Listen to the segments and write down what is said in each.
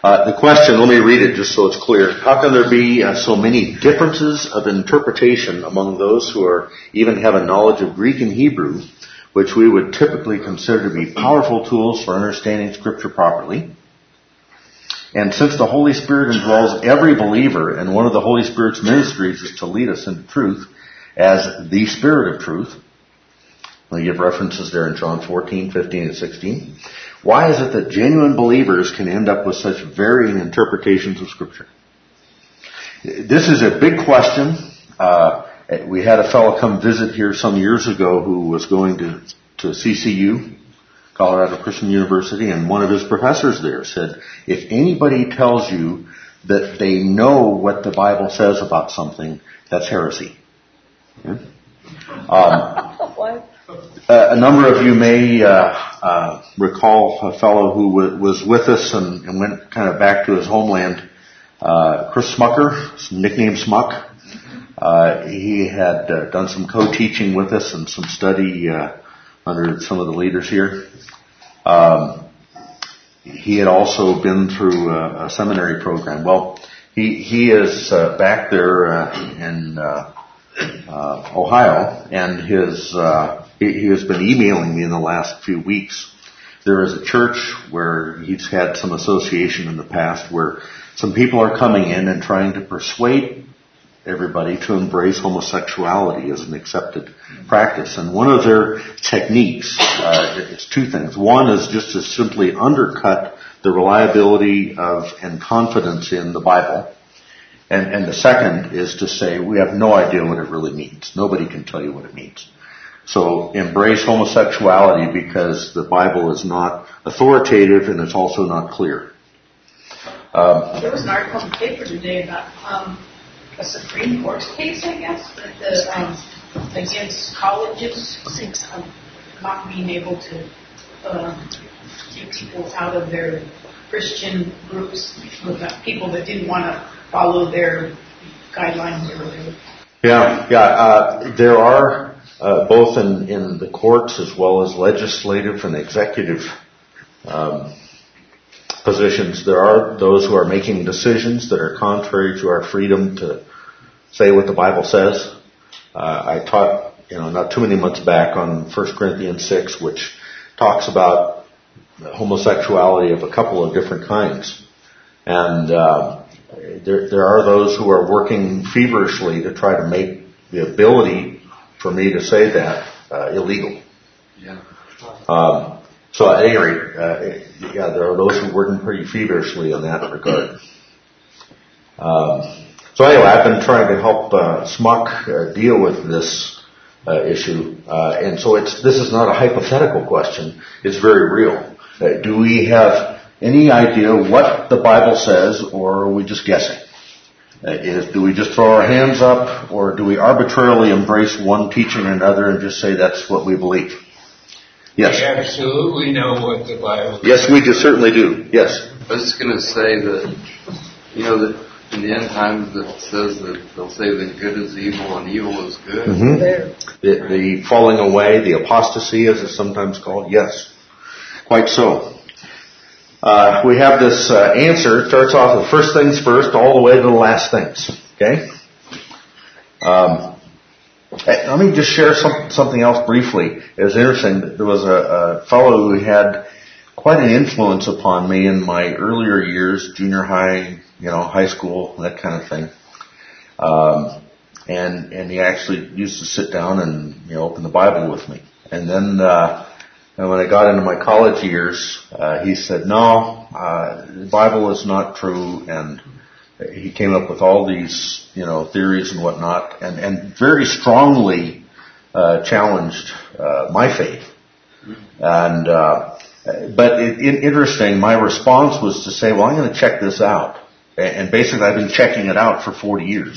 The question, let me read it just so it's clear. How can there be so many differences of interpretation among those who even have a knowledge of Greek and Hebrew, which we would typically consider to be powerful tools for understanding Scripture properly? And since the Holy Spirit indwells every believer, and one of the Holy Spirit's ministries is to lead us into truth as the Spirit of truth, we give references there in John 14, 15, and 16. Why is it that genuine believers can end up with such varying interpretations of Scripture? This is a big question. We had a fellow come visit here some years ago who was going to CCU, Colorado Christian University, and one of his professors there said, if anybody tells you that they know what the Bible says about something, that's heresy. Yeah? What? A number of you may recall a fellow who was with us and went kind of back to his homeland, Chris Smucker, nicknamed Smuck. He had done some co-teaching with us and some study under some of the leaders here. He had also been through a seminary program. Well, he is back there in Ohio, and he has been emailing me in the last few weeks. There is a church where he's had some association in the past where some people are coming in and trying to persuade everybody to embrace homosexuality as an accepted practice. And one of their techniques, it's two things. One is just to simply undercut the reliability of and confidence in the Bible. And the second is to say, we have no idea what it really means. Nobody can tell you what it means. So embrace homosexuality because the Bible is not authoritative and it's also not clear. There was an article in the paper today about a Supreme Court case, I guess, against colleges not being able to keep people out of their Christian groups, people that didn't want to follow their guidelines or whatever. There are both in the courts as well as legislative and executive positions, there are those who are making decisions that are contrary to our freedom to say what the Bible says. I taught, not too many months back on 1 Corinthians 6, which talks about homosexuality of a couple of different kinds. And there are those who are working feverishly to try to make the ability for me to say that illegal. So at any rate, there are those who are working pretty feverishly in that regard. So anyway, I've been trying to help Smuck deal with this issue, and so this is not a hypothetical question. It's very real. Do we have any idea what the Bible says, or are we just guessing? Do we just throw our hands up, or do we arbitrarily embrace one teaching or another and just say that's what we believe? Yes. We absolutely know what the Bible says. Yes, we certainly do. Yes. I was just going to say that, that in the end times it says that they'll say that good is evil and evil is good. Mm-hmm. The falling away, the apostasy as it's sometimes called, yes. Quite so. We have this answer. It starts off with first things first all the way to the last things. Okay? Let me just share something else briefly. It was interesting. There was a fellow who had quite an influence upon me in my earlier years, junior high, high school, that kind of thing. And he actually used to sit down and, open the Bible with me. And then, when I got into my college years, he said, no, the Bible is not true, and he came up with all these, theories and whatnot, and very strongly challenged my faith. And but interesting, my response was to say, well, I'm going to check this out. And basically, I've been checking it out for 40 years.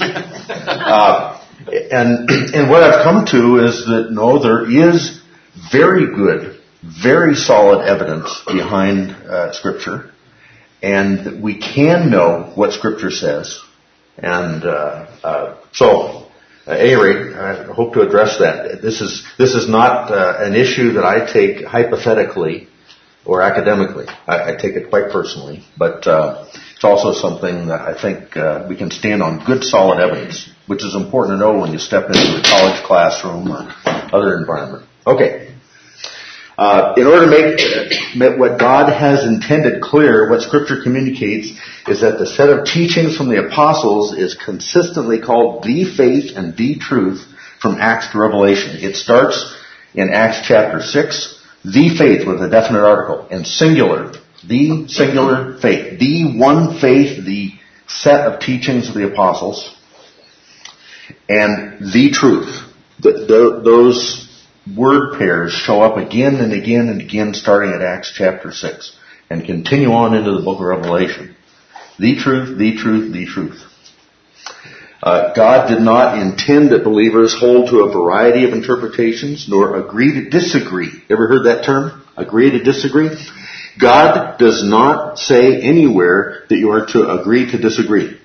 And what I've come to is that no, there is very good, very solid evidence behind Scripture. And we can know what Scripture says. And so, at any rate, I hope to address that. This is not an issue that I take hypothetically or academically. I take it quite personally, but it's also something that I think we can stand on good, solid evidence, which is important to know when you step into a college classroom or other environment. Okay. In order to make what God has intended clear, what Scripture communicates is that the set of teachings from the apostles is consistently called the faith and the truth from Acts to Revelation. It starts in Acts chapter 6, the faith with a definite article, and singular, the singular faith, the one faith, the set of teachings of the apostles, and the truth. Those word pairs show up again and again and again starting at Acts chapter 6 and continue on into the book of Revelation. The truth, the truth, the truth. God did not intend that believers hold to a variety of interpretations nor agree to disagree. Ever heard that term? Agree to disagree? God does not say anywhere that you are to agree to disagree.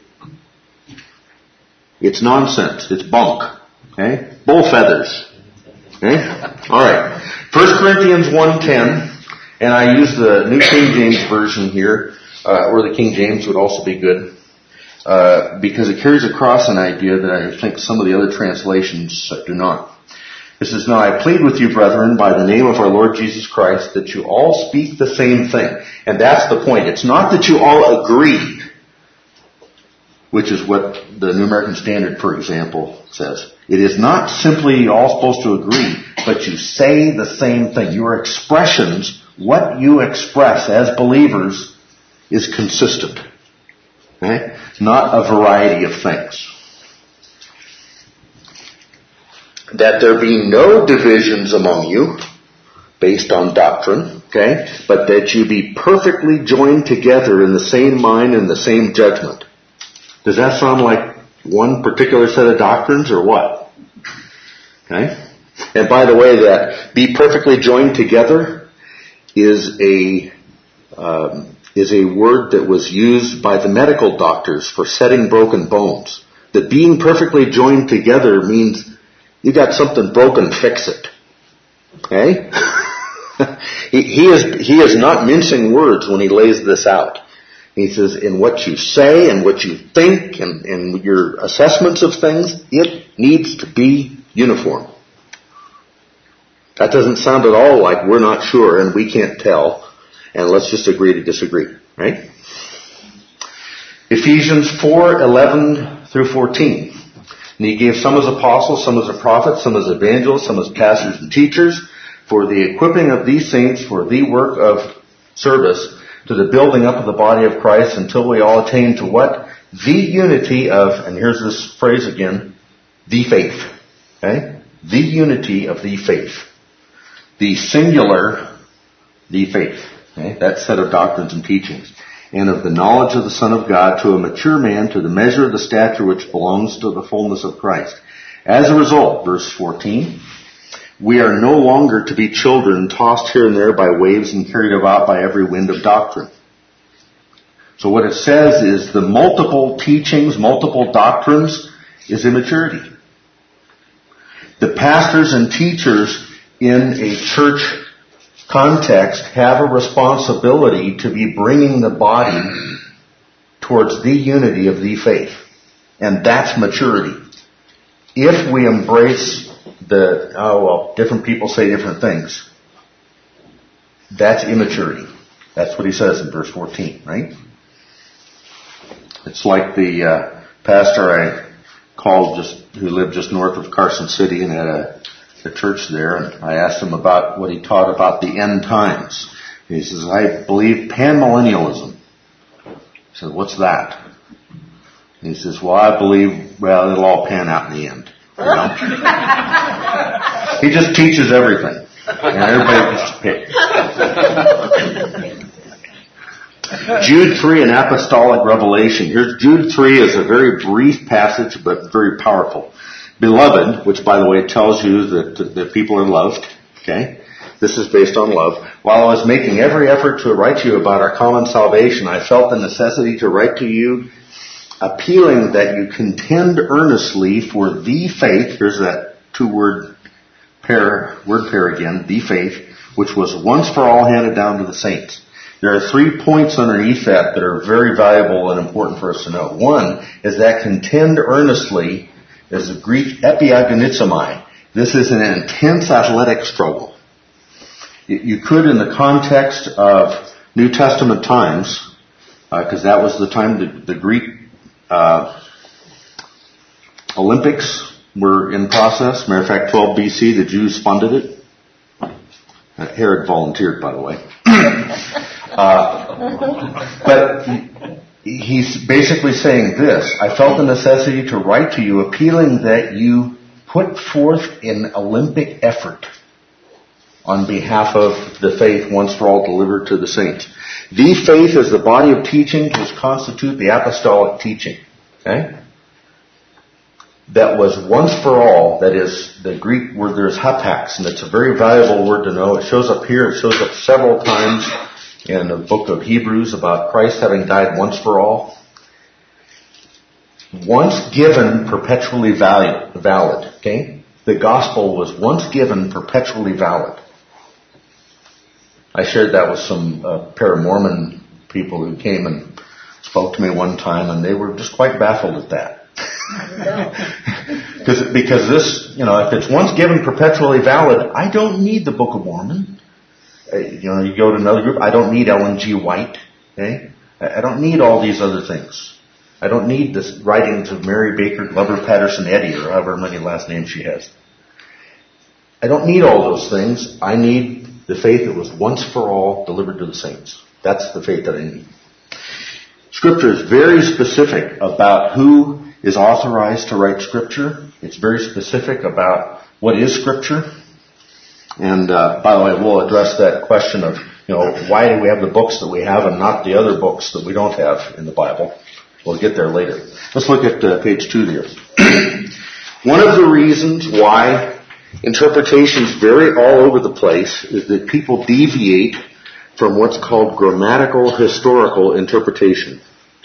It's nonsense. It's bunk. Okay? Bull feathers. Okay? Alright. 1 Corinthians 1:10, and I use the New King James Version here, or the King James would also be good, because it carries across an idea that I think some of the other translations do not. It says, "Now I plead with you, brethren, by the name of our Lord Jesus Christ, that you all speak the same thing." And that's the point. It's not that you all agree, which is what the New American Standard, for example, says. It is not simply you're all supposed to agree, but you say the same thing. Your expressions, what you express as believers, is consistent. Okay? Not a variety of things. That there be no divisions among you based on doctrine, okay? But that you be perfectly joined together in the same mind and the same judgment. Does that sound like one particular set of doctrines or what? Okay? And by the way, that be perfectly joined together is a word that was used by the medical doctors for setting broken bones. That being perfectly joined together means you got something broken, fix it. Okay? He is not mincing words when he lays this out. He says, in what you say and what you think and your assessments of things, it needs to be uniform. That doesn't sound at all like we're not sure and we can't tell, and let's just agree to disagree, right? Ephesians 4:11 through 14. And he gave some as apostles, some as prophets, some as evangelists, some as pastors and teachers, for the equipping of these saints for the work of service, to the building up of the body of Christ, until we all attain to what? The unity of, and here's this phrase again, the faith. Okay? The unity of the faith. The singular, the faith. Okay? That set of doctrines and teachings. And of the knowledge of the Son of God, to a mature man, to the measure of the stature which belongs to the fullness of Christ. As a result, verse 14, we are no longer to be children tossed here and there by waves and carried about by every wind of doctrine. So what it says is the multiple teachings, multiple doctrines is immaturity. The pastors and teachers in a church context have a responsibility to be bringing the body towards the unity of the faith. And that's maturity. If we embrace different people say different things, that's immaturity. That's what he says in verse 14, right? It's like the pastor I called who lived just north of Carson City and had a church there, and I asked him about what he taught about the end times. And he says, I believe panmillennialism. I said, what's that? And he says, well, I believe, it'll all pan out in the end. You know? He just teaches everything. And everybody gets to pick. Jude 3 and Apostolic Revelation. Here's Jude 3 is a very brief passage, but very powerful. Beloved, which by the way tells you that people are loved, okay? This is based on love. While I was making every effort to write to you about our common salvation, I felt the necessity to write to you, appealing that you contend earnestly for the faith, here's that two-word word pair again, the faith, which was once for all handed down to the saints. There are 3 points underneath that are very valuable and important for us to know. One is that contend earnestly is the Greek epiagonizomai. This is an intense athletic struggle. You could, in the context of New Testament times, because that was the time the Greek Olympics were in process. Matter of fact, 12 BC, the Jews funded it. Herod volunteered, by the way. But he's basically saying this: I felt the necessity to write to you, appealing that you put forth an Olympic effort on behalf of the faith once for all delivered to the saints. The faith is the body of teaching which constitute the apostolic teaching. Okay? That was once for all, that is, the Greek word there is hapax, and it's a very valuable word to know. It shows up here, it shows up several times in the book of Hebrews about Christ having died once for all. Once given, perpetually valid. Okay? The gospel was once given, perpetually valid. I shared that with some pair of Mormon people who came and spoke to me one time, and they were just quite baffled at that. Because this, if it's once given, perpetually valid, I don't need the Book of Mormon. You go to another group, I don't need Ellen G. White. Okay? I don't need all these other things. I don't need the writings of Mary Baker Glover Patterson Eddy, or however many last names she has. I don't need all those things. I need the faith that was once for all delivered to the saints. That's the faith that I need. Scripture is very specific about who is authorized to write Scripture. It's very specific about what is Scripture. And by the way, we'll address that question of, why do we have the books that we have and not the other books that we don't have in the Bible? We'll get there later. Let's look at page 2 there. One of the reasons why interpretations vary all over the place is that people deviate from what's called grammatical historical interpretation.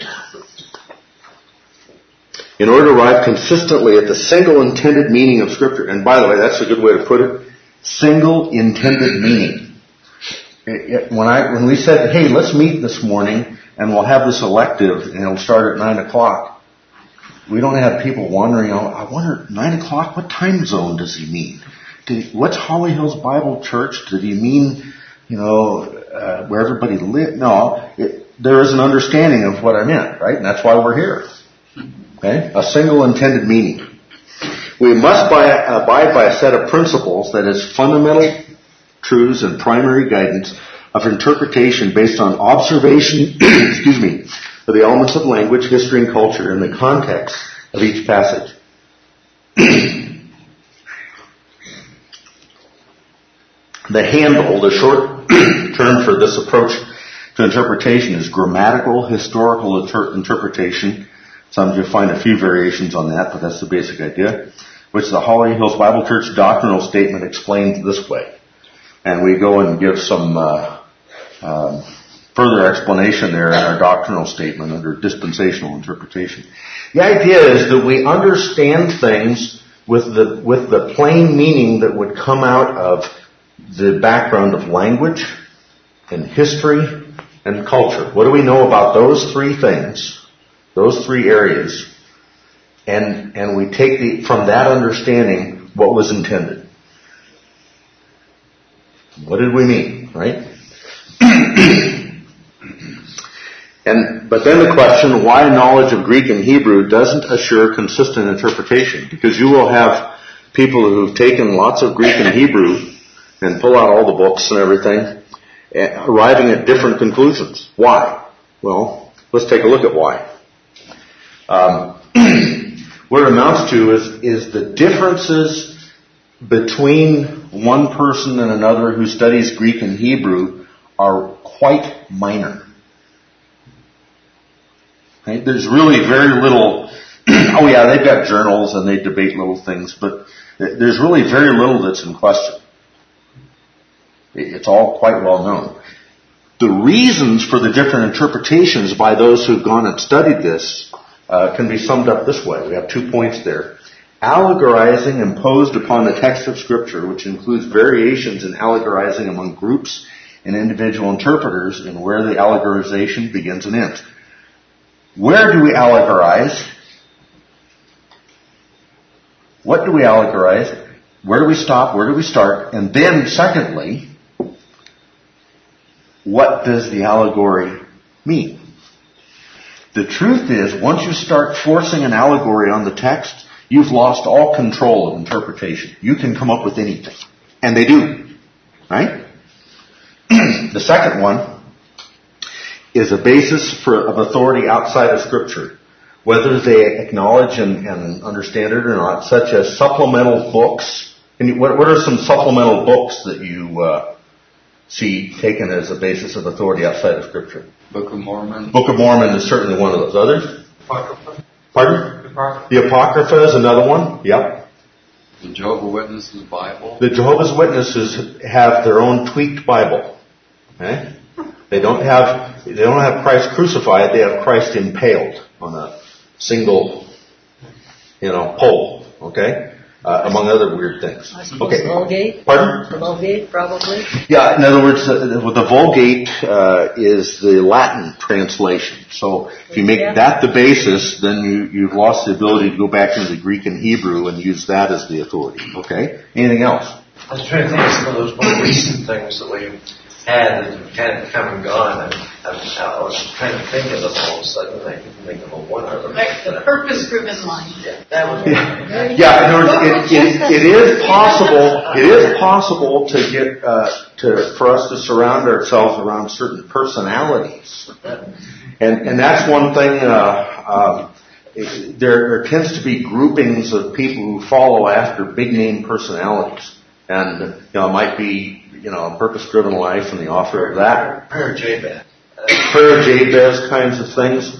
In order to arrive consistently at the single intended meaning of Scripture, and by the way, that's a good way to put it, single intended meaning. When we said, hey, let's meet this morning and we'll have this elective and it'll start at 9 o'clock, we don't have people wondering, I wonder, 9 o'clock, what time zone does he mean? What's Holly Hills Bible Church? Did he mean, where everybody lived? No, there is an understanding of what I meant, right? And that's why we're here. Okay? A single intended meaning. We must abide by a set of principles that is fundamental truths and primary guidance of interpretation based on observation, of the elements of language, history, and culture in the context of each passage. The handle, the short term for this approach to interpretation, is grammatical historical interpretation. Some you'll find a few variations on that, but that's the basic idea, which the Holly Hills Bible Church doctrinal statement explains this way. And we go and give some further explanation there in our doctrinal statement under dispensational interpretation. The idea is that we understand things with the plain meaning that would come out of the background of language and history and culture. What do we know about those three things, those three areas, and we take from that understanding what was intended. What did we mean, right? But then the question, why knowledge of Greek and Hebrew doesn't assure consistent interpretation? Because you will have people who've taken lots of Greek and Hebrew and pull out all the books and everything, arriving at different conclusions. Why? Well, let's take a look at why. What it amounts to is the differences between one person and another who studies Greek and Hebrew are quite minor. Right? There's really very little, oh yeah, they've got journals and they debate little things, but there's really very little that's in question. It's all quite well known. The reasons for the different interpretations by those who've gone and studied this can be summed up this way. We have 2 points there. Allegorizing imposed upon the text of Scripture, which includes variations in allegorizing among groups and individual interpreters, and where the allegorization begins and ends. Where do we allegorize? What do we allegorize? Where do we stop? Where do we start? And then, secondly, what does the allegory mean? The truth is, once you start forcing an allegory on the text, you've lost all control of interpretation. You can come up with anything. And they do. Right? The second one is a basis of authority outside of Scripture, whether they acknowledge and understand it or not, such as supplemental books. And what are some supplemental books that you see taken as a basis of authority outside of Scripture? Book of Mormon. Book of Mormon is certainly one of those. Others? Apocrypha. Pardon? Apocrypha. The Apocrypha is another one. Yep. The Jehovah's Witnesses Bible. The Jehovah's Witnesses have their own tweaked Bible. Okay? They don't have Christ crucified. They have Christ impaled on a single, pole. Okay? Among other weird things. I suppose the Vulgate? Pardon? The Vulgate, probably? Yeah, in other words, the Vulgate is the Latin translation. So if you make that the basis, then you've lost the ability to go back into the Greek and Hebrew and use that as the authority. Okay? Anything else? I was trying to think of some of those more recent things that we've had that have kind of come and gone. I was trying to think of them all of a sudden, and I couldn't think of one of them. Like the purpose-driven mind. That was Yeah, in other words, it is possible. It is possible to get for us to surround ourselves around certain personalities, and that's one thing. There tends to be groupings of people who follow after big name personalities, and it might be a purpose-driven life and the author of that. Prayer Jabez. Prayer Jabez kinds of things.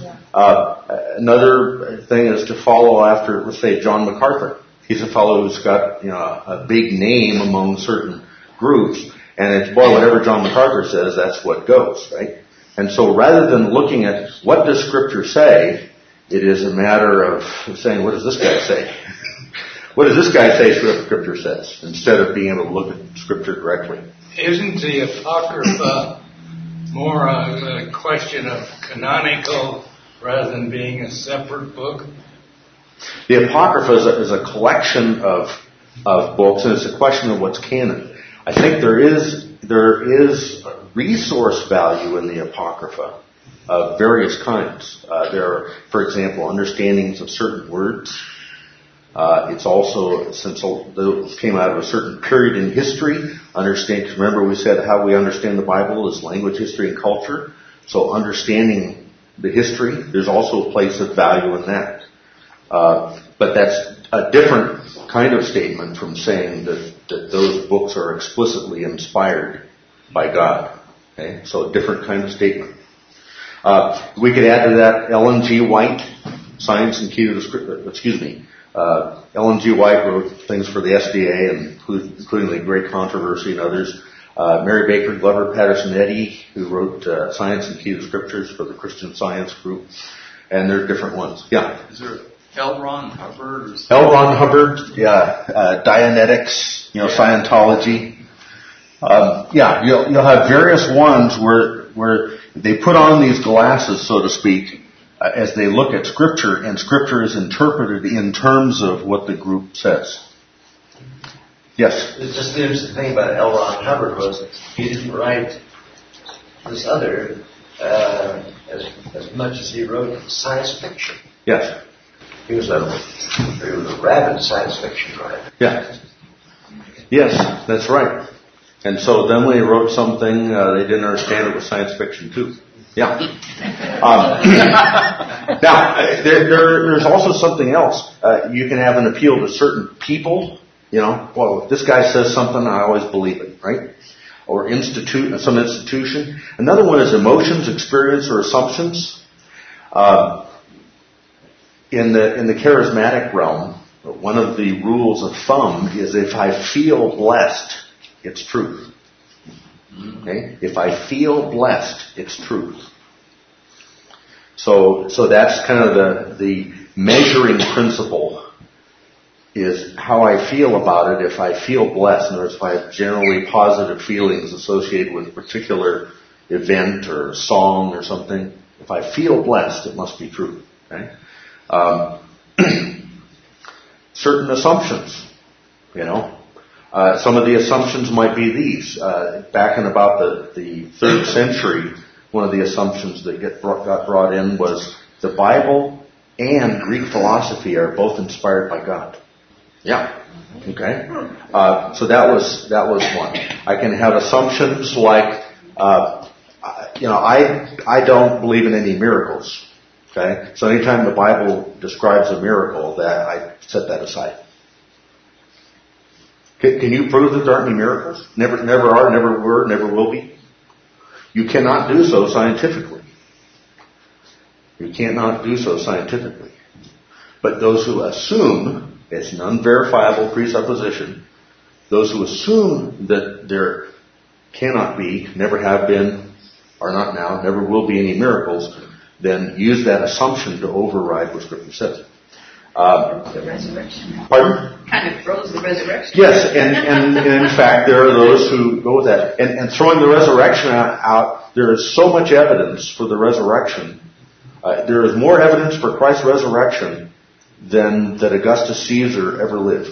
Another thing is to follow after, let's say, John MacArthur. He's a fellow who's got a big name among certain groups, and it's whatever John MacArthur says, that's what goes, right? And so rather than looking at what does Scripture say, it is a matter of saying, what does this guy say? What does this guy say Scripture says? Instead of being able to look at Scripture directly. Isn't the Apocrypha more a question of canonical rather than being a separate book? The Apocrypha is a collection of books, and it's a question of what's canon. I think there is resource value in the Apocrypha of various kinds. There are, for example, understandings of certain words. It's also, since those came out of a certain period in history, because remember we said how we understand the Bible is language, history, and culture. So understanding the history, there's also a place of value in that. But that's a different kind of statement from saying that those books are explicitly inspired by God. Okay? So a different kind of statement. We could add to that Ellen G. White, Science and Key to the Scripture, Ellen G. White wrote things for the SDA, including the Great Controversy and others. Mary Baker Glover Patterson Eddy, who wrote Science and Key to the Scriptures for the Christian Science Group. And there are different ones. Yeah. Is there L. Ron Hubbard? L. Ron Hubbard, yeah. Dianetics, Scientology. You'll have various ones where they put on these glasses, so to speak, as they look at Scripture, and Scripture is interpreted in terms of what the group says. Yes? Just the interesting thing about L. Ron Hubbard was he didn't write this other as much as he wrote science fiction. Yes. He was a rabid science fiction writer. Yeah. Yes, that's right. And so then when he wrote something, they didn't understand it was science fiction too. Yeah. Now, there's also something else. You can have an appeal to certain people. Well, if this guy says something, I always believe it, right? Or some institution. Another one is emotions, experience, or assumptions. In the charismatic realm, one of the rules of thumb is if I feel blessed, it's truth. Okay? If I feel blessed, it's truth. So that's kind of the measuring principle is how I feel about it. If I feel blessed, in other words, if I have generally positive feelings associated with a particular event or song or something, if I feel blessed, it must be true. Okay? Certain assumptions, some of the assumptions might be these. Back in about the 3rd century, one of the assumptions that got brought in was the Bible and Greek philosophy are both inspired by God. Yeah. Okay. So that was one. I can have assumptions like, I don't believe in any miracles. Okay. So anytime the Bible describes a miracle, that I set that aside. Can you prove that there aren't any miracles? Never are, never were, never will be. You cannot do so scientifically. You cannot do so scientifically. But those who assume, it's an unverifiable presupposition, those who assume that there cannot be, never have been, are not now, never will be any miracles, then use that assumption to override what Scripture says. The resurrection. Pardon? Kind of throws the resurrection. Yes, and in fact, there are those who go with that. And throwing the resurrection out, there is so much evidence for the resurrection. There is more evidence for Christ's resurrection than that Augustus Caesar ever lived.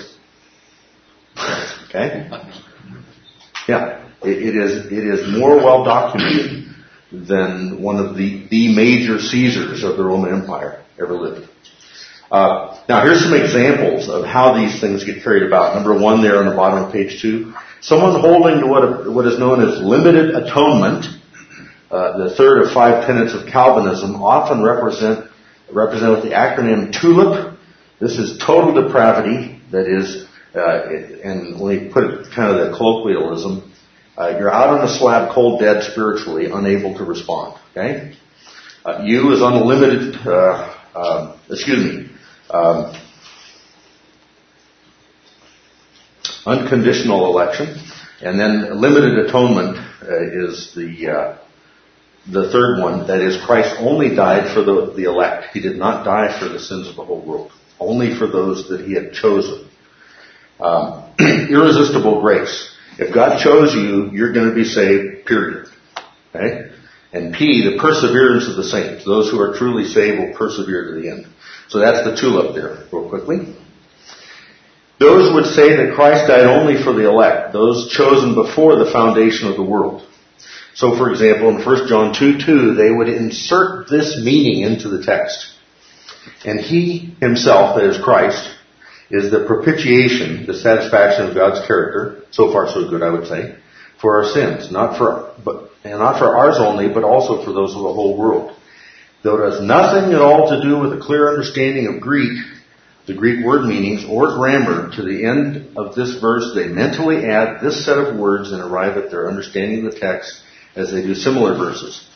Okay? Yeah, it is more well documented than one of the major Caesars of the Roman Empire ever lived. Now, here's some examples of how these things get carried about. Number 1 there on the bottom of page 2. Someone holding to what is known as limited atonement, the third of 5 tenets of Calvinism, often represent with the acronym TULIP. This is total depravity. That is, and when we put it kind of the colloquialism, you're out on a slab, cold, dead, spiritually, unable to respond. Okay? U is unlimited, unconditional election, and then limited atonement is the third one. That is, Christ only died for the elect. He did not die for the sins of the whole world, only for those that He had chosen. Irresistible grace. If God chose you, you're going to be saved, period. Okay? And P, the perseverance of the saints. Those who are truly saved will persevere to the end. So that's the tulip there, real quickly. Those would say that Christ died only for the elect, those chosen before the foundation of the world. So, for example, in 1 John 2:2, they would insert this meaning into the text. And He Himself, that is Christ, is the propitiation, the satisfaction of God's character, so far so good, I would say, for our sins, not for ours only, but also for those of the whole world. Though it has nothing at all to do with a clear understanding of Greek, the Greek word meanings, or grammar, to the end of this verse, they mentally add this set of words and arrive at their understanding of the text as they do similar verses.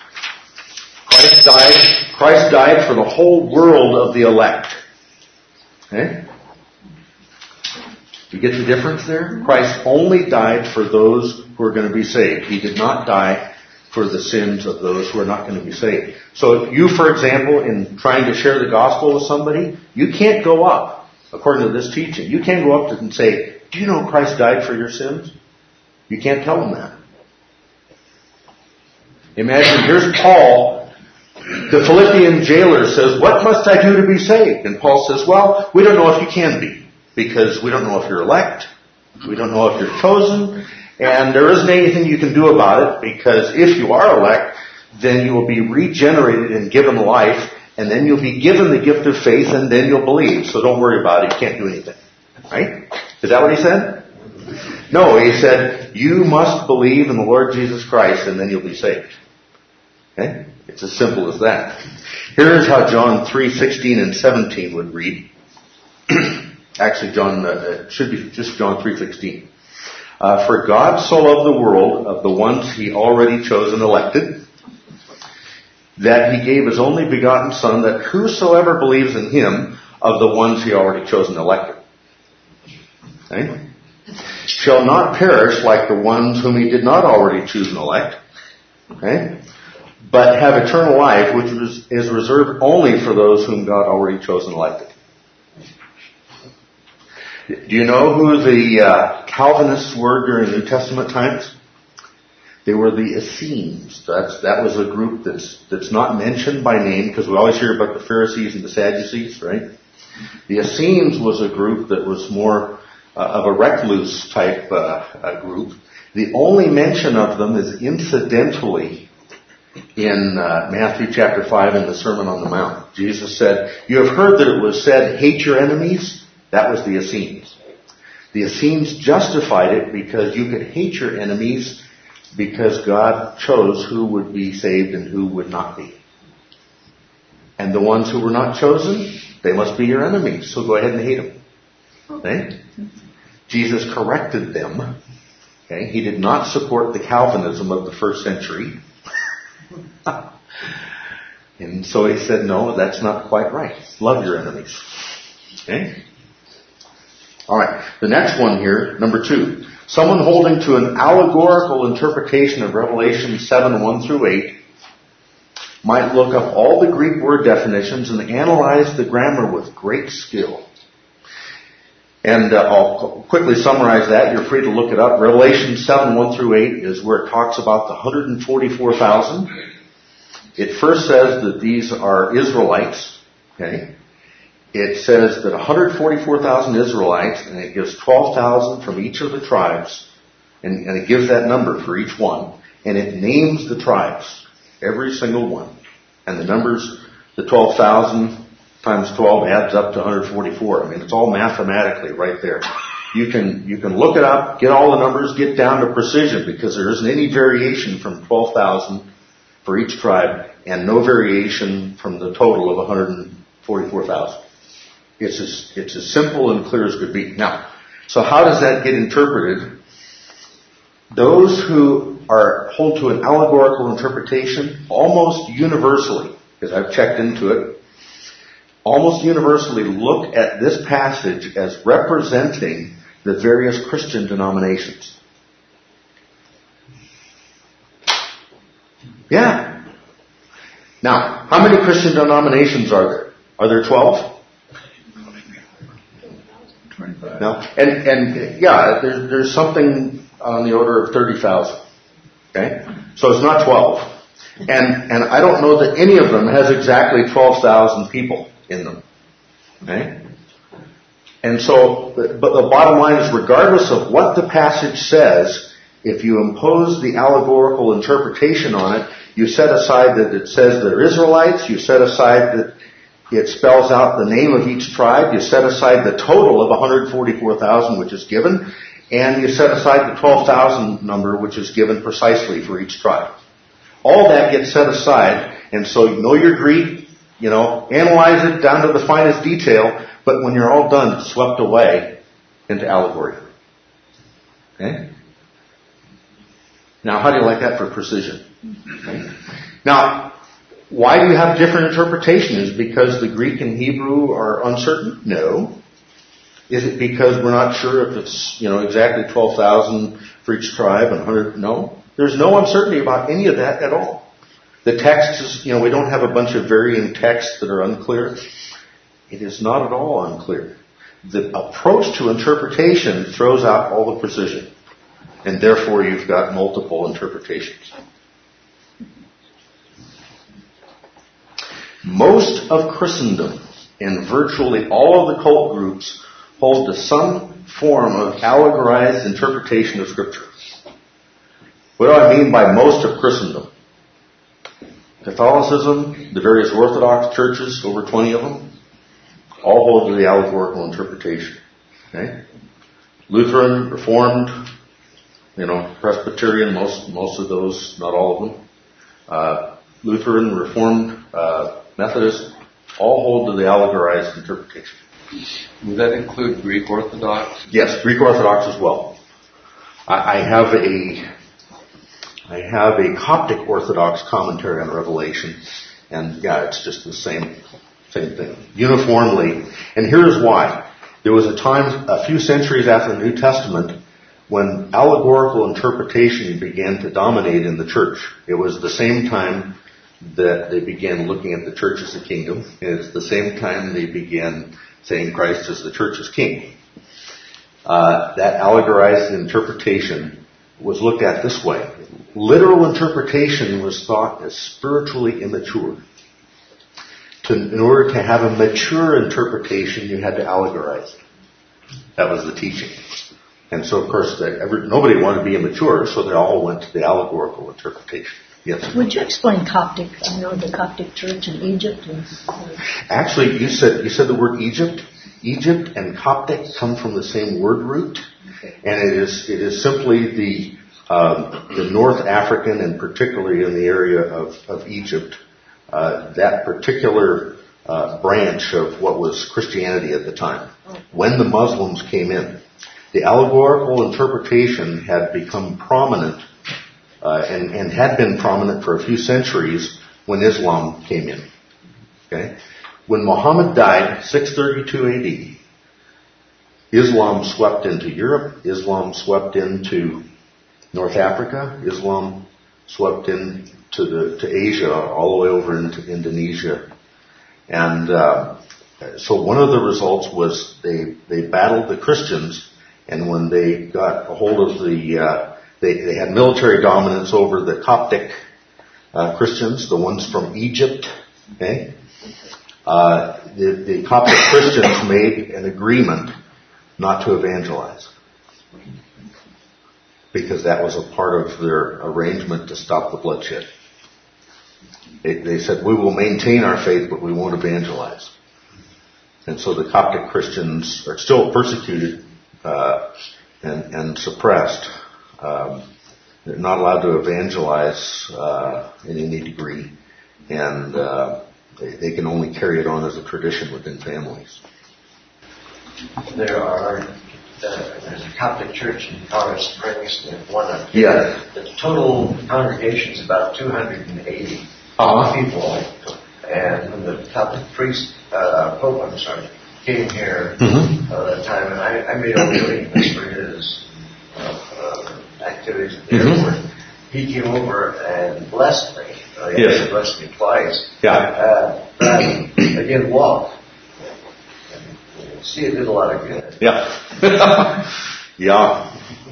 Christ died for the whole world of the elect. Okay? You get the difference there? Christ only died for those who are going to be saved. He did not die for the sins of those who are not going to be saved. So you, for example, in trying to share the gospel with somebody, you can't go up, according to this teaching, you can't go up to them and say, do you know Christ died for your sins? You can't tell them that. Imagine, here's Paul, the Philippian jailer says, what must I do to be saved? And Paul says, well, we don't know if you can be, because we don't know if you're elect, we don't know if you're chosen, and there isn't anything you can do about it, because if you are elect, then you will be regenerated and given life, and then you'll be given the gift of faith, and then you'll believe. So don't worry about it, you can't do anything. Right? Is that what he said? No, he said, you must believe in the Lord Jesus Christ, and then you'll be saved. Okay? It's as simple as that. Here's how John 3:16 and 17 would read. Actually, it should be just John 3:16. For God so loved the world of the ones He already chose and elected, that He gave His only begotten Son, that whosoever believes in Him of the ones He already chose and elected, okay, shall not perish like the ones whom He did not already choose and elect, okay, but have eternal life, which is reserved only for those whom God already chose and elected. Do you know who the Calvinists were during New Testament times? They were the Essenes. That was a group that's not mentioned by name, because we always hear about the Pharisees and the Sadducees, right? The Essenes was a group that was more of a recluse type group. The only mention of them is incidentally in Matthew chapter 5 in the Sermon on the Mount. Jesus said, "You have heard that it was said, 'Hate your enemies.'" That was the Essenes. The Essenes justified it because you could hate your enemies because God chose who would be saved and who would not be. And the ones who were not chosen, they must be your enemies, so go ahead and hate them. Okay? Jesus corrected them. Okay? He did not support the Calvinism of the first century. And so he said, no, that's not quite right. Love your enemies. Okay? Alright, the next one here, number 2. Someone holding to an allegorical interpretation of Revelation 7, 1 through 8 might look up all the Greek word definitions and analyze the grammar with great skill. And I'll quickly summarize that. You're free to look it up. Revelation 7, 1 through 8 is where it talks about the 144,000. It first says that these are Israelites. Okay? It says that 144,000 Israelites, and it gives 12,000 from each of the tribes, and it gives that number for each one, and it names the tribes, every single one. And the numbers, the 12,000 times 12 adds up to 144. I mean, it's all mathematically right there. You can look it up, get all the numbers, get down to precision, because there isn't any variation from 12,000 for each tribe, and no variation from the total of 144,000. It's as simple and clear as could be. Now, so how does that get interpreted? Those who hold to an allegorical interpretation, almost universally, because I've checked into it, almost universally look at this passage as representing the various Christian denominations. Yeah. Now, how many Christian denominations are there? Are there 12? No. And yeah, there's something on the order of 30,000. Okay? So it's not 12. And I don't know that any of them has exactly 12,000 people in them. Okay? And so, but the bottom line is, regardless of what the passage says, if you impose the allegorical interpretation on it, you set aside that it says they're Israelites, you set aside that it spells out the name of each tribe, you set aside the total of 144,000 which is given, and you set aside the 12,000 number which is given precisely for each tribe. All that gets set aside, and so you know your Greek, analyze it down to the finest detail, but when you're all done, it's swept away into allegory. Okay? Now, how do you like that for precision? Okay? Now, why do you have different interpretations? Because the Greek and Hebrew are uncertain? No. Is it because we're not sure if it's, exactly 12,000 for each tribe and 100? No. There's no uncertainty about any of that at all. The text is, we don't have a bunch of varying texts that are unclear. It is not at all unclear. The approach to interpretation throws out all the precision. And therefore you've got multiple interpretations. Most of Christendom and virtually all of the cult groups hold to some form of allegorized interpretation of Scripture. What do I mean by most of Christendom? Catholicism, the various Orthodox churches, over 20 of them, all hold to the allegorical interpretation. Okay? Lutheran, Reformed, Presbyterian, most of those, not all of them. Lutheran, Reformed, Methodist, all hold to the allegorized interpretation. Would that include Greek Orthodox? Yes, Greek Orthodox as well. I have a Coptic Orthodox commentary on Revelation, and it's just the same thing, uniformly. And here's why. There was a time, a few centuries after the New Testament, when allegorical interpretation began to dominate in the church. It was the same time that they began looking at the church as a kingdom. It's the same time they began saying Christ as the church's king. that allegorized interpretation was looked at this way. Literal interpretation was thought as spiritually immature. In order to have a mature interpretation, you had to allegorize it. That was the teaching. And so, of course, nobody wanted to be immature, so they all went to the allegorical interpretation. Yes? Would you explain Coptic? I know the Coptic Church in Egypt. Actually, you said the word Egypt. Egypt and Coptic come from the same word root, and it is simply the North African, and particularly in the area of Egypt, that particular branch of what was Christianity at the time. When the Muslims came in, the allegorical interpretation had become prominent and had been prominent for a few centuries when Islam came in. Okay? When Muhammad died, 632 AD, Islam swept into Europe, Islam swept into North Africa, Islam swept into Asia, all the way over into Indonesia. And so one of the results was they battled the Christians, and when they got a hold of they had military dominance over the Coptic Christians, the ones from Egypt, okay? The Coptic Christians made an agreement not to evangelize, because that was a part of their arrangement to stop the bloodshed. They said, we will maintain our faith, but we won't evangelize. And so the Coptic Christians are still persecuted and suppressed. They're not allowed to evangelize in any degree, and they can only carry it on as a tradition within families. There's a Coptic church in Colorado Springs, Yeah. The total congregation is about 280 people, and when the Coptic priest, Pope, came here that time, and I made a willingness for his activities at the airport. He came over and blessed me. He actually blessed me twice. Yeah. Again, walk. See, it did a lot of good. Yeah. Yeah.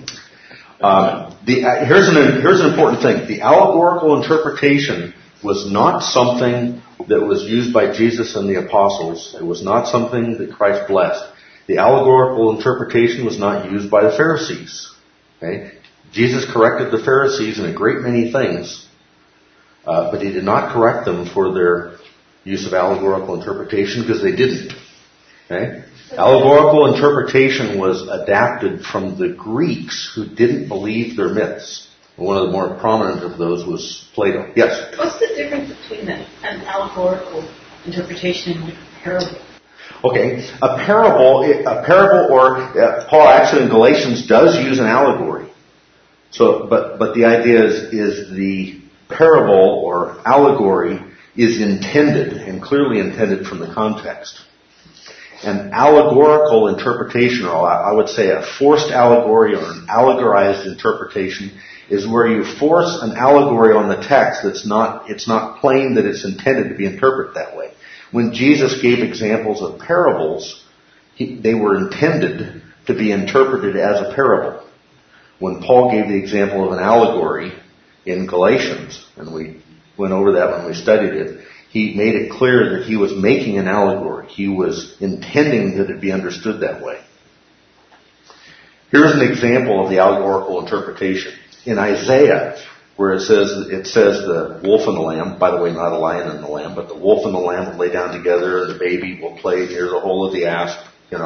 Here's an important thing. The allegorical interpretation was not something that was used by Jesus and the apostles. It was not something that Christ blessed. The allegorical interpretation was not used by the Pharisees. Okay? Jesus corrected the Pharisees in a great many things, but he did not correct them for their use of allegorical interpretation, because they didn't. Okay? Allegorical interpretation was adapted from the Greeks who didn't believe their myths. One of the more prominent of those was Plato. Yes? What's the difference between an allegorical interpretation and a parable? Okay, a parable, or Paul actually in Galatians does use an allegory. So, but the idea is the parable or allegory is intended, and clearly intended from the context. An allegorical interpretation, or I would say a forced allegory or an allegorized interpretation, is where you force an allegory on the text it's not plain that it's intended to be interpreted that way. When Jesus gave examples of parables, they were intended to be interpreted as a parable. When Paul gave the example of an allegory in Galatians, and we went over that when we studied it, he made it clear that he was making an allegory. He was intending that it be understood that way. Here's an example of the allegorical interpretation. In Isaiah, where it says the wolf and the lamb, by the way, not a lion and the lamb, but the wolf and the lamb will lay down together, and the baby will play near the hole of the asp,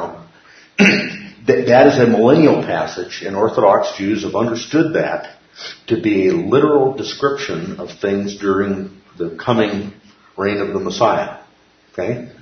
That is a millennial passage, and Orthodox Jews have understood that to be a literal description of things during the coming reign of the Messiah. Okay?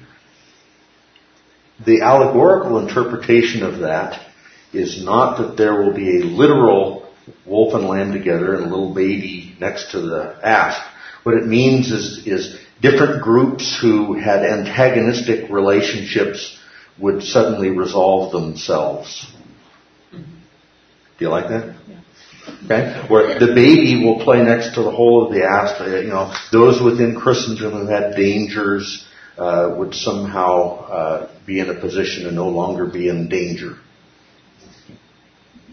The allegorical interpretation of that is not that there will be a literal wolf and lamb together and a little baby next to the asp. What it means is different groups who had antagonistic relationships would suddenly resolve themselves. Do you like that? Okay? Where the baby will play next to the hole of the asp. Those within Christendom who had dangers would somehow be in a position to no longer be in danger.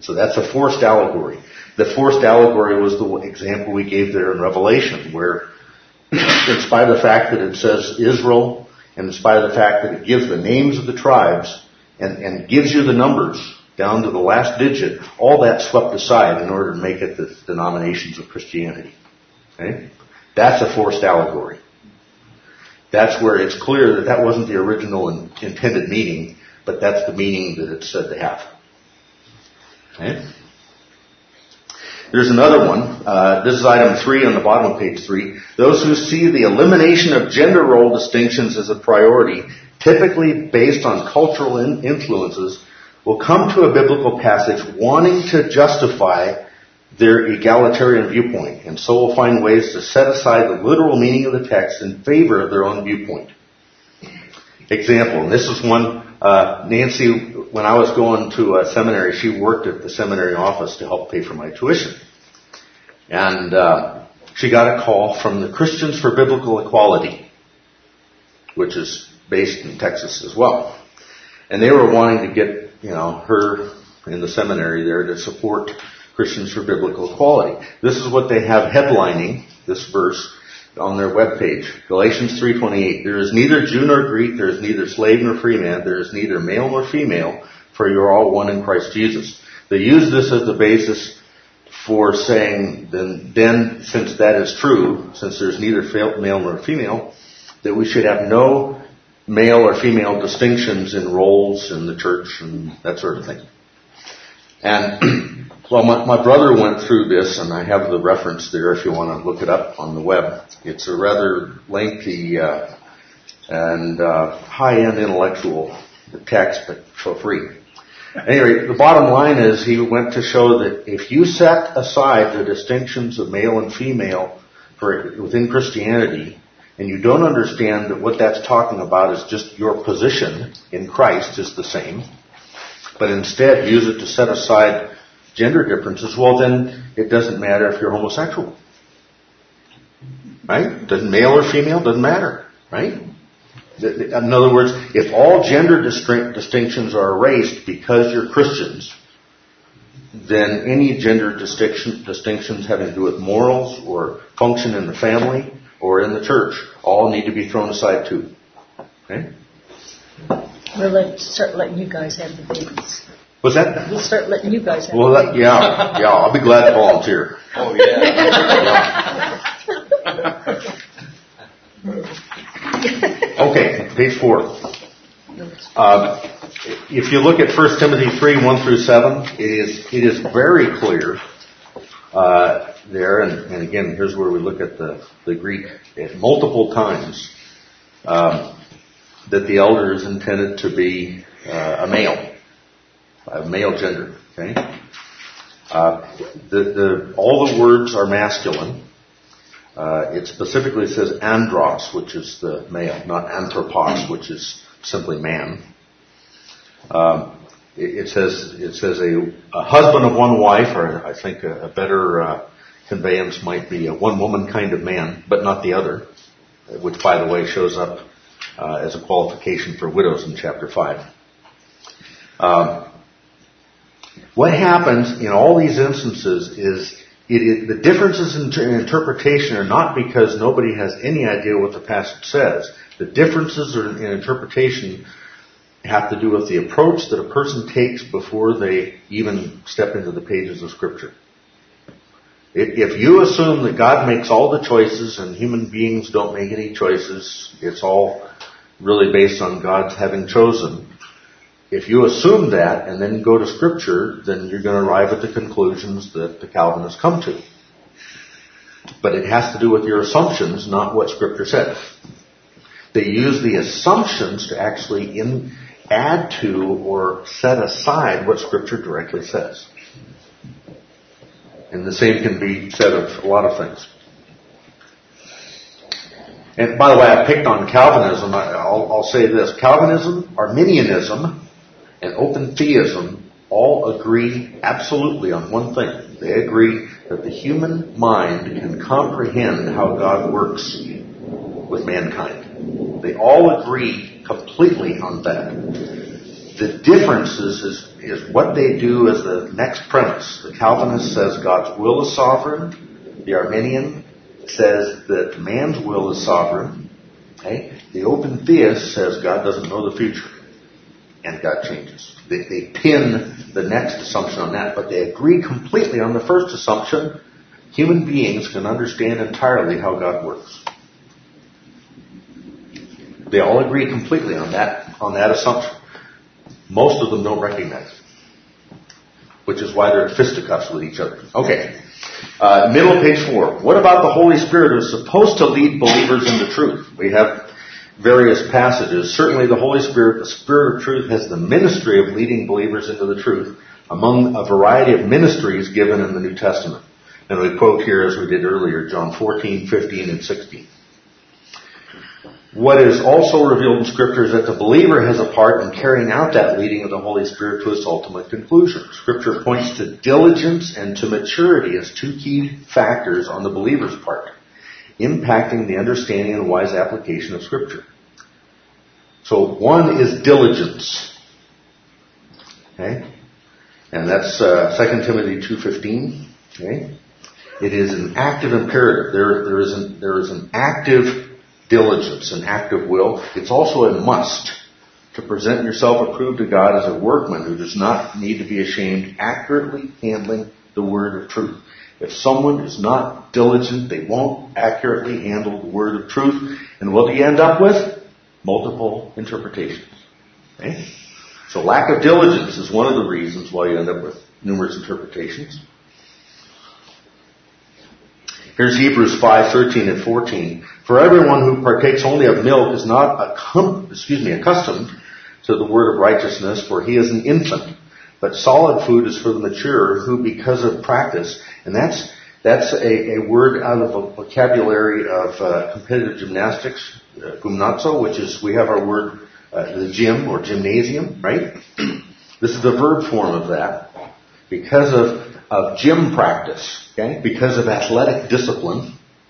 So that's a forced allegory. The forced allegory was the example we gave there in Revelation, where in spite of the fact that it says Israel, and in spite of the fact that it gives the names of the tribes and gives you the numbers down to the last digit, all that swept aside in order to make it the denominations of Christianity. Okay? That's a forced allegory. That's where it's clear that that wasn't the original intended meaning, but that's the meaning that it's said to have. Okay? There's another one. This is item 3 on the bottom of page 3. Those who see the elimination of gender role distinctions as a priority, typically based on cultural influences, will come to a biblical passage wanting to justify their egalitarian viewpoint, and so will find ways to set aside the literal meaning of the text in favor of their own viewpoint. Example, and this is one, Nancy, when I was going to a seminary, she worked at the seminary office to help pay for my tuition. And she got a call from the Christians for Biblical Equality, which is based in Texas as well. And they were wanting to get, her in the seminary there to support Christians for Biblical Equality. This is what they have headlining this verse on their webpage. Galatians 3:28. There is neither Jew nor Greek, there is neither slave nor free man, there is neither male nor female, for you are all one in Christ Jesus. They use this as the basis for saying, then since that is true, since there's neither male nor female, that we should have no male or female distinctions in roles in the church and that sort of thing. And well, my brother went through this, and I have the reference there if you want to look it up on the web. It's a rather lengthy and high-end intellectual text, but for free. Anyway, the bottom line is he went to show that if you set aside the distinctions of male and female within Christianity, and you don't understand that what that's talking about is just your position in Christ is the same, but instead use it to set aside gender differences, well then it doesn't matter if you're homosexual. Right? Doesn't male or female, doesn't matter. Right? In other words, if all gender distinctions are erased because you're Christians, then any gender distinctions having to do with morals or function in the family or in the church all need to be thrown aside too. Okay? We'll start letting you guys have the babies. What's that? We'll start letting you guys have the babies. Yeah, I'll be glad to volunteer. Oh, yeah. Okay, page 4. If you look at 1 Timothy 3:1-7, it is very clear there, and again, here's where we look at the Greek multiple times, that the elder is intended to be a male gender. Okay, all the words are masculine. It specifically says andros, which is the male, not anthropos, which is simply man. It says a husband of one wife, or I think a better conveyance might be a one woman kind of man, but not the other, which by the way shows up as a qualification for widows in chapter 5. What happens in all these instances is the differences in interpretation are not because nobody has any idea what the passage says. The differences in interpretation have to do with the approach that a person takes before they even step into the pages of Scripture. If you assume that God makes all the choices and human beings don't make any choices, it's all really based on God's having chosen. If you assume that and then go to Scripture, then you're going to arrive at the conclusions that the Calvinists come to. But it has to do with your assumptions, not what Scripture says. They use the assumptions to actually add to or set aside what Scripture directly says. And the same can be said of a lot of things. And by the way, I picked on Calvinism. I'll say this. Calvinism, Arminianism, and open theism all agree absolutely on one thing. They agree that the human mind can comprehend how God works with mankind. They all agree completely on that. The difference is what they do as the next premise. The Calvinist says God's will is sovereign. The Arminian says that man's will is sovereign. Okay? The open theist says God doesn't know the future. And God changes. They pin the next assumption on that, but they agree completely on the first assumption. Human beings can understand entirely how God works. They all agree completely on that assumption. Most of them don't recognize it, which is why they're in fisticuffs with each other. Okay. Middle of page 4. What about the Holy Spirit who is supposed to lead believers into truth? We have various passages. Certainly the Holy Spirit, the Spirit of truth, has the ministry of leading believers into the truth among a variety of ministries given in the New Testament. And we quote here, as we did earlier, John 14, 15, and 16. What is also revealed in Scripture is that the believer has a part in carrying out that leading of the Holy Spirit to its ultimate conclusion. Scripture points to diligence and to maturity as two key factors on the believer's part, impacting the understanding and wise application of Scripture. So one is diligence. Okay? And that's 2 Timothy 2:15. Okay? It is an active imperative. There is an active diligence, an active will. It's also a must to present yourself approved to God as a workman who does not need to be ashamed, accurately handling the word of truth. If someone is not diligent, they won't accurately handle the word of truth. And what do you end up with? Multiple interpretations. Okay? So lack of diligence is one of the reasons why you end up with numerous interpretations. Here's Hebrews 5:13 and 14. For everyone who partakes only of milk is not accustomed to the word of righteousness, for he is an infant. But solid food is for the mature, who because of practice, and that's a word out of a vocabulary of competitive gymnastics, gymnazo, which is, we have our word, the gym or gymnasium, right? This is the verb form of that. Because of gym practice, okay? Because of athletic discipline,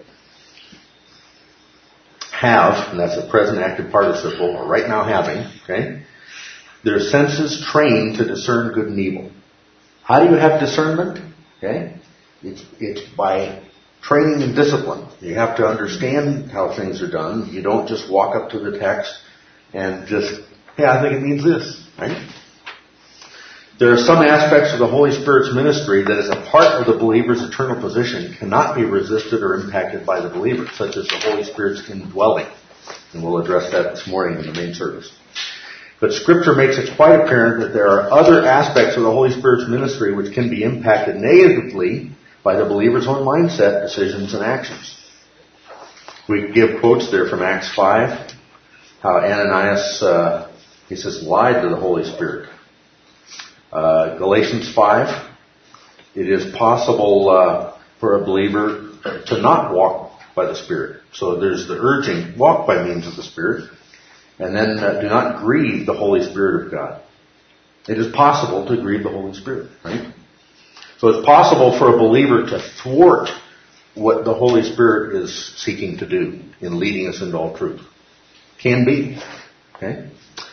have, and that's a present active participle, or right now having, okay? Their senses trained to discern good and evil. How do you have discernment? Okay? It's by training and discipline. You have to understand how things are done. You don't just walk up to the text and just, hey, I think it means this, right? There are some aspects of the Holy Spirit's ministry that as a part of the believer's eternal position cannot be resisted or impacted by the believer, such as the Holy Spirit's indwelling. And we'll address that this morning in the main service. But Scripture makes it quite apparent that there are other aspects of the Holy Spirit's ministry which can be impacted negatively by the believer's own mindset, decisions, and actions. We give quotes there from Acts 5, how Ananias, he says, lied to the Holy Spirit. Galatians 5, it is possible for a believer to not walk by the Spirit. So there's the urging, walk by means of the Spirit, and then do not grieve the Holy Spirit of God. It is possible to grieve the Holy Spirit, right? So it's possible for a believer to thwart what the Holy Spirit is seeking to do in leading us into all truth. Can be, okay?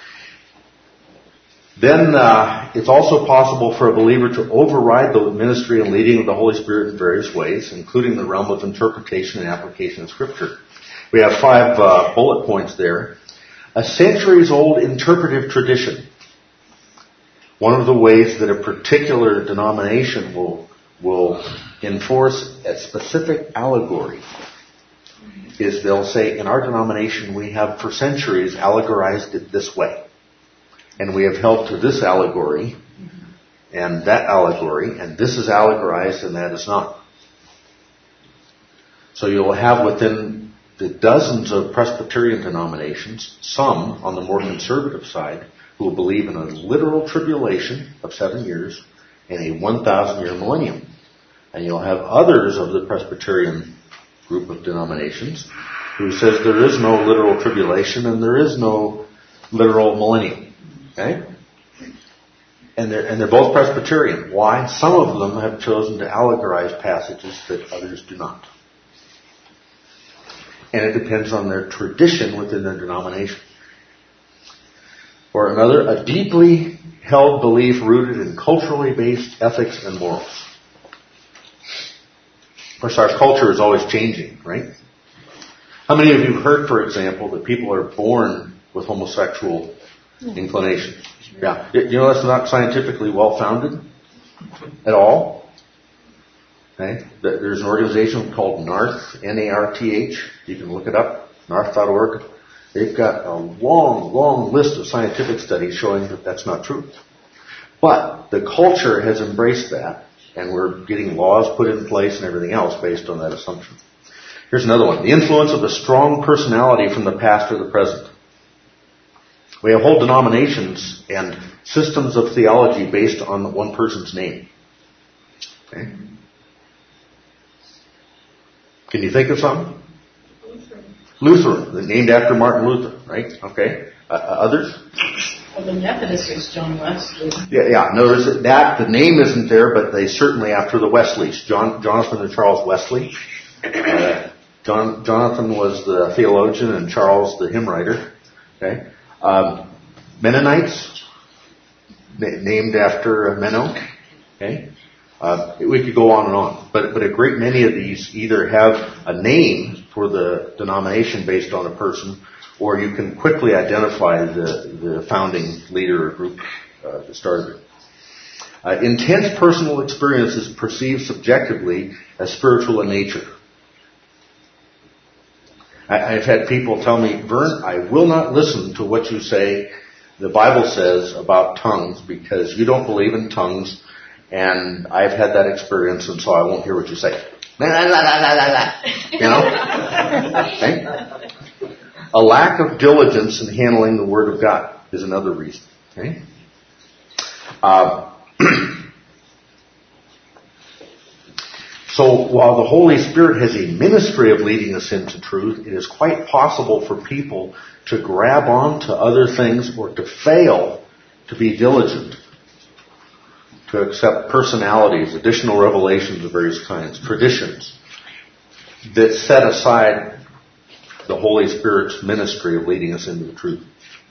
Then it's also possible for a believer to override the ministry and leading of the Holy Spirit in various ways, including the realm of interpretation and application of Scripture. We have 5 bullet points there. A centuries-old interpretive tradition. One of the ways that a particular denomination will enforce a specific allegory is they'll say, in our denomination we have for centuries allegorized it this way. And we have held to this allegory, and that allegory, and this is allegorized and that is not. So you'll have within the dozens of Presbyterian denominations, some on the more conservative side, who will believe in a literal tribulation of 7 years and a 1,000-year millennium. And you'll have others of the Presbyterian group of denominations who says there is no literal tribulation and there is no literal millennium. Okay? And they're both Presbyterian. Why? Some of them have chosen to allegorize passages that others do not. And it depends on their tradition within their denomination. Or another, a deeply held belief rooted in culturally based ethics and morals. Of course, our culture is always changing, right? How many of you have heard, for example, that people are born with homosexual inclinations? Yeah. You know that's not scientifically well-founded at all. Okay? There's an organization called NARTH, N-A-R-T-H. You can look it up, narth.org. They've got a long, long list of scientific studies showing that that's not true. But the culture has embraced that, and we're getting laws put in place and everything else based on that assumption. Here's another one. The influence of a strong personality from the past or the present. We have whole denominations and systems of theology based on one person's name. Okay? Can you think of some? Lutheran, named after Martin Luther, right? Okay. Others? Well, the Methodist is John Wesley. Yeah. Notice that the name isn't there, but they certainly after the Wesleys. Jonathan and Charles Wesley. Jonathan was the theologian and Charles the hymn writer. Okay. Mennonites, named after Menno. Okay. We could go on and on, but a great many of these either have a name for the denomination based on a person, or you can quickly identify the founding leader or group that started it. Intense personal experience is perceived subjectively as spiritual in nature. I've had people tell me, Vern, I will not listen to what you say, the Bible says about tongues, because you don't believe in tongues, and I've had that experience, and so I won't hear what you say. You know? Okay? A lack of diligence in handling the Word of God is another reason. Okay? So while the Holy Spirit has a ministry of leading us into truth, it is quite possible for people to grab on to other things or to fail to be diligent, to accept personalities, additional revelations of various kinds, traditions that set aside the Holy Spirit's ministry of leading us into the truth.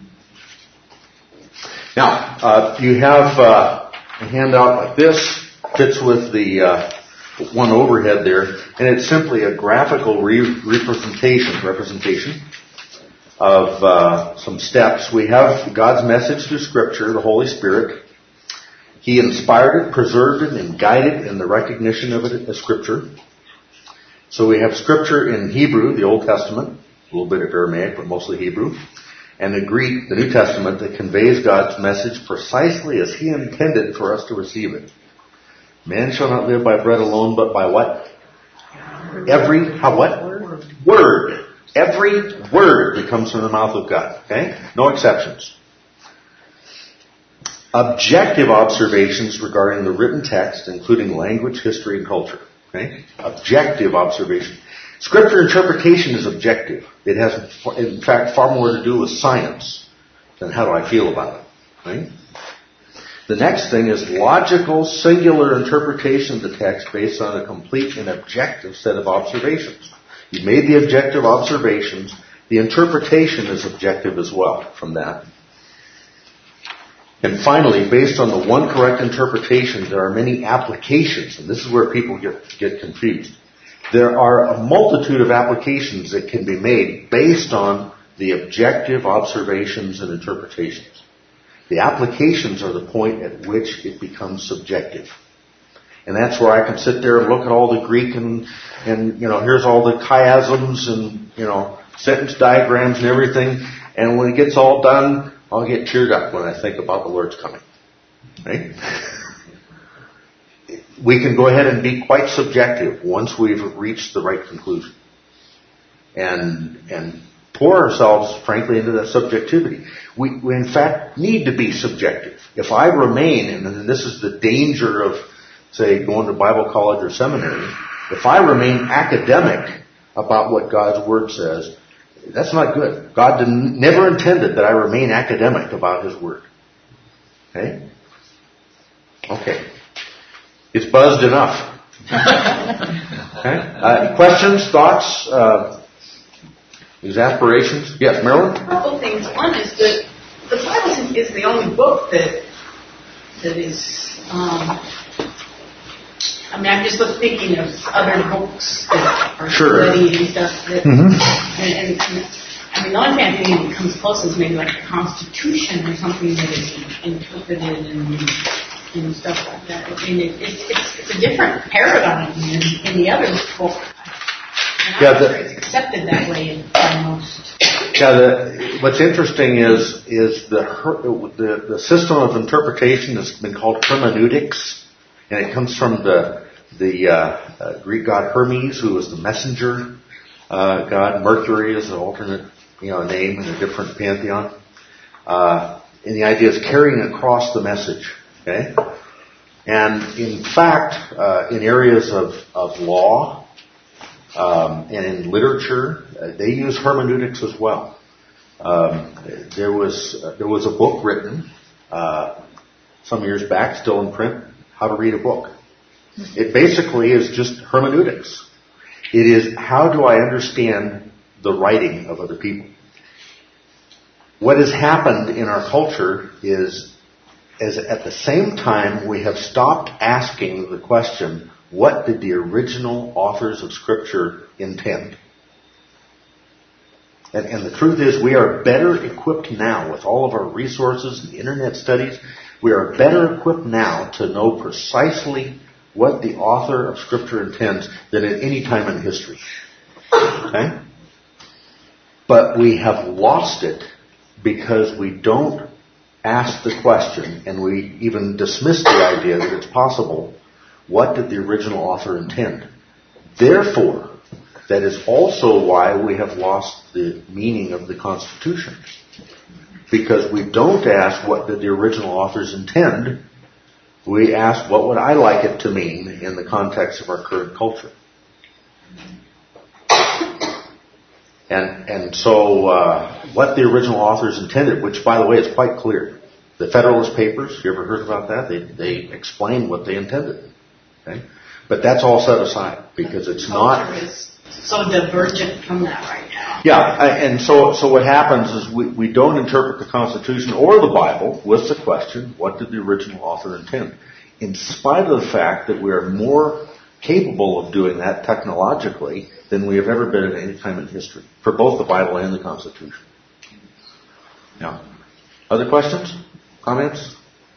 Now, you have a handout like this, fits with the one overhead there, and it's simply a graphical representation of some steps. We have God's message through Scripture, the Holy Spirit. He inspired it, preserved it, and guided in the recognition of it as Scripture. So we have Scripture in Hebrew, the Old Testament, a little bit of Aramaic, but mostly Hebrew, and the Greek, the New Testament, that conveys God's message precisely as He intended for us to receive it. Man shall not live by bread alone, but by what? Word. Every word that comes from the mouth of God. Okay? No exceptions. Objective observations regarding the written text, including language, history, and culture. Okay? Objective observation. Scripture interpretation is objective. It has, in fact, far more to do with science than how do I feel about it. Right? The next thing is logical, singular interpretation of the text based on a complete and objective set of observations. You've made the objective observations. The interpretation is objective as well from that. And finally, based on the one correct interpretation, there are many applications, and this is where people get confused. There are a multitude of applications that can be made based on the objective observations and interpretations. The applications are the point at which it becomes subjective. And that's where I can sit there and look at all the Greek and here's all the chiasms and, sentence diagrams and everything. And when it gets all done, I'll get teared up when I think about the Lord's coming. Right? We can go ahead and be quite subjective once we've reached the right conclusion. And pour ourselves, frankly, into that subjectivity. We in fact need to be subjective. If I remain, and this is the danger of, say, going to Bible college or seminary, if I remain academic about what God's Word says, that's not good. God never intended that I remain academic about His Word. Okay? Okay. It's buzzed enough. Okay? Questions, thoughts, exasperations? Yes, Marilyn? A couple things. One is that the Bible is the only book that is. I mean, I'm just thinking of other books that are studied and stuff. That, and I mean, the only thing I think that comes close is maybe like the Constitution or something that is interpreted and stuff like that. I mean, it's a different paradigm in the other book. And I'm not sure it's accepted that way by most. Yeah, what's interesting is the system of interpretation has been called hermeneutics, and it comes from the Greek god Hermes, who was the messenger god. Mercury is an alternate name in a different pantheon, and the idea is carrying across the message. Okay, and in fact, in areas of law and in literature, they use hermeneutics as well. There was a book written some years back, still in print, How to Read a Book. It basically is just hermeneutics. It is, how do I understand the writing of other people? What has happened in our culture is at the same time we have stopped asking the question, what did the original authors of Scripture intend? And the truth is, we are better equipped now with all of our resources and internet studies. We are better equipped now to know precisely what the author of Scripture intends than at any time in history. Okay? But we have lost it because we don't ask the question, and we even dismiss the idea that it's possible. What did the original author intend? Therefore, that is also why we have lost the meaning of the Constitution. Because we don't ask what did the original authors intend. We ask what would I like it to mean in the context of our current culture. And so what the original authors intended, which by the way is quite clear. The Federalist Papers, you ever heard about that? They explain what they intended. Okay? But that's all set aside because it's not... is so divergent from that right now. Yeah, and so what happens is we don't interpret the Constitution or the Bible with the question, what did the original author intend? In spite of the fact that we are more capable of doing that technologically than we have ever been at any time in history, for both the Bible and the Constitution. Yeah. Other questions? Comments?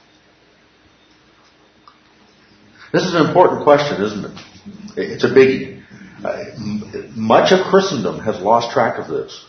This is an important question, isn't it? It's a biggie. Much of Christendom has lost track of this.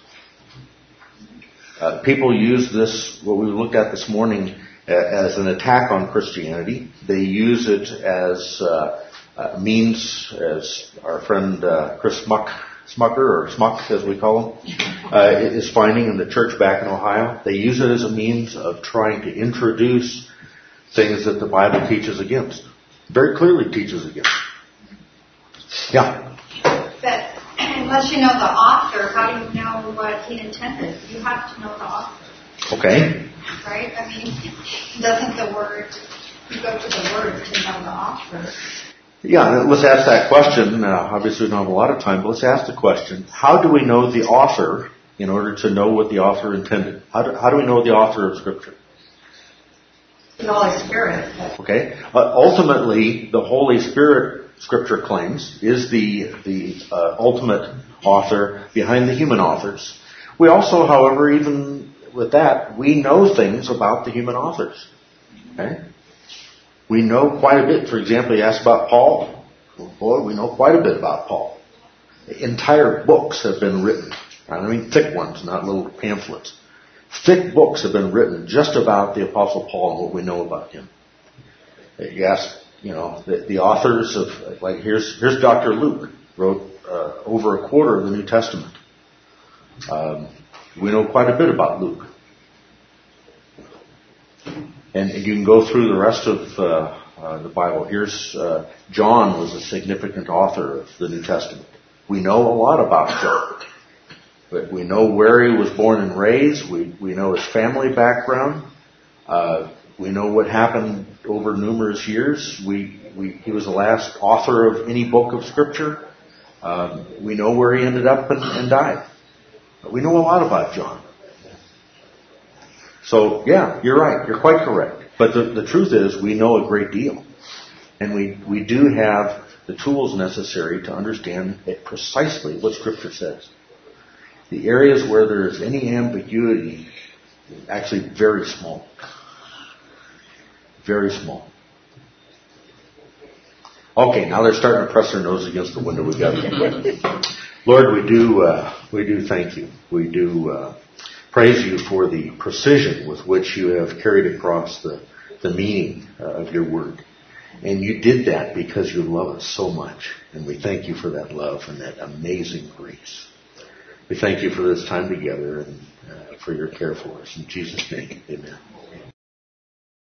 People use this, what we looked at this morning, as an attack on Christianity. They use it as means, as our friend Chris Smucker, or Smuck as we call him, is finding in the church back in Ohio. They use it as a means of trying to introduce things that the Bible teaches against. Very clearly teaches against. Yeah. But unless you know the author, how do you know what he intended? You have to know the author. Okay. Right? I mean, doesn't the word, you go to the word to know the author. Yeah, let's ask that question. Obviously we don't have a lot of time, but let's ask the question, how do we know the author in order to know what the author intended? How do we know the author of Scripture? The Holy Spirit. Okay. Ultimately, the Holy Spirit, Scripture claims, is the ultimate author behind the human authors. We also, however, even with that, we know things about the human authors. Okay? We know quite a bit. For example, you asked about Paul. Well, boy, we know quite a bit about Paul. Entire books have been written. I mean thick ones, not little pamphlets. Thick books have been written just about the Apostle Paul and what we know about him. You ask, the authors of, like, here's Dr. Luke, wrote over a quarter of the New Testament. We know quite a bit about Luke. And you can go through the rest of the Bible. Here's John was a significant author of the New Testament. We know a lot about John. But we know where he was born and raised. We know his family background. We know what happened over numerous years. He was the last author of any book of Scripture. We know where he ended up and died. But we know a lot about John. So, yeah, you're right. You're quite correct. But the truth is, we know a great deal. And we do have the tools necessary to understand precisely what Scripture says. The areas where there is any ambiguity, actually very small. Very small. Okay, now they're starting to press their nose against the window. We got to Lord, we do thank you. We do praise you for the precision with which you have carried across the meaning of your word. And you did that because you love us so much. And we thank you for that love and that amazing grace. We thank you for this time together and for your care for us. In Jesus' name, amen.